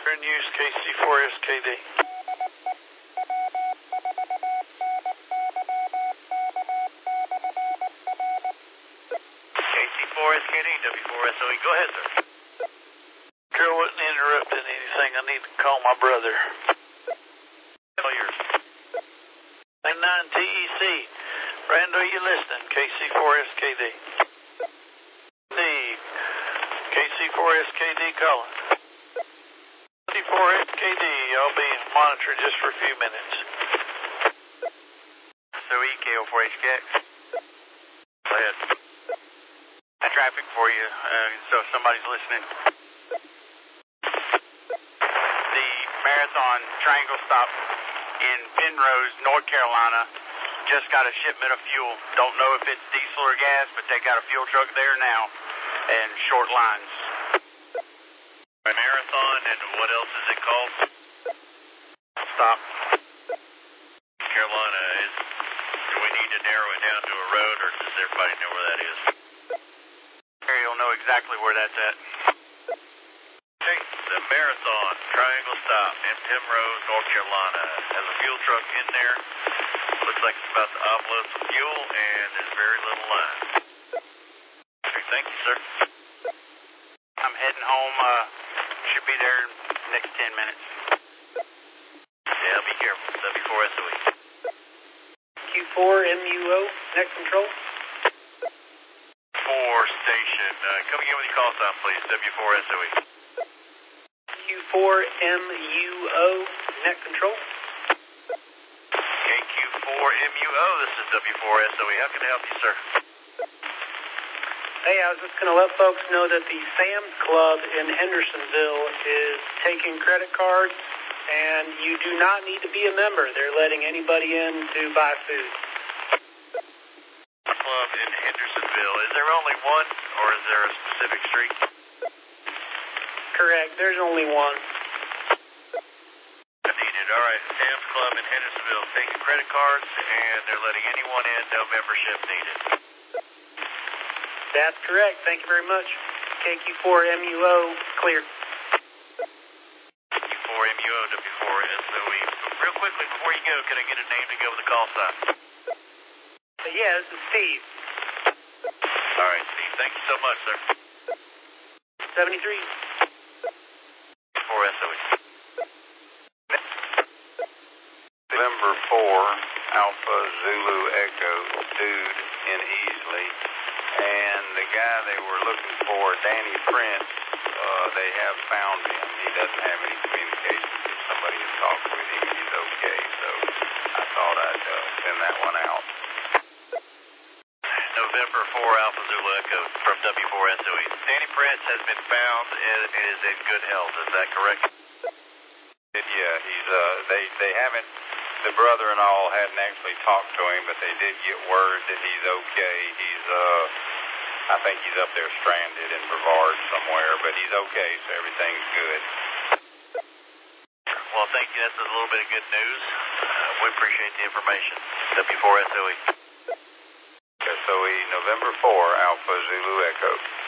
in use, KC4SKD. KC4SKD, W4SOE. Go ahead, sir. Carol wasn't interrupting anything. I need to call my brother. All yours. 99 TEC. Rando, you listening? KC4SKD. KC4SKD calling. KC4SKD, I'll be monitoring just for a few minutes. SOE, KO4HKX. Go ahead. Traffic for you, so if somebody's listening. The Marathon Triangle stop in Penrose, North Carolina, just got a shipment of fuel. Don't know if it's diesel or gas, but they got a fuel truck there now and short lines. Marathon, and what else is it called? Stop. Carolina. Do we need to narrow it down to a road, or does everybody know where that is? You'll know exactly where that's at. Okay, the Marathon Triangle stop in Penrose, North Carolina. Has a fuel truck in there. Looks like it's about to offload some fuel, and there's very little line. Okay, thank you, sir. I'm heading home. Should be there in the next 10 minutes. Yeah, be careful. W4SOE. Q4MUO, net control. 4 station. Come again with your call sign, please. W4SOE. Q4MUO, net control. KQ4MUO, this is W4SOE. How can I help you, sir? Hey, I was just going to let folks know that the Sam's Club in Hendersonville is taking credit cards, and you do not need to be a member. They're letting anybody in to buy food. Club in Hendersonville. Is there only one, or is there a specific street? Correct. There's only one. Needed. All right. Sam's Club in Hendersonville taking credit cards, and they're letting anyone in. No membership needed. That's correct. Thank you very much. KQ4MUO, clear. KQ4MUO, W4SOE. Real quickly, before you go, can I get a name to go with the call sign? Yeah, this is Steve. All right, Steve. Thank you so much, sir. 73. 4SOE. November 4, Alpha Zulu Echo, dude in Easley. And the guy they were looking for, Danny Prince, they have found him. He doesn't have any communication. Somebody has talked with him and he's okay. So I thought I'd send that one out. November 4, Alpha Zulu Echo from W4SOE. Danny Prince has been found and is in good health. Is that correct? Yeah, he's they haven't. The brother and all hadn't actually talked to him, but they did get word that he's okay. He's I think he's up there stranded in Brevard somewhere, but he's okay, so everything's good. Well, thank you. That's a little bit of good news. We appreciate the information. W4SOE. SOE, November 4, Alpha Zulu Echo.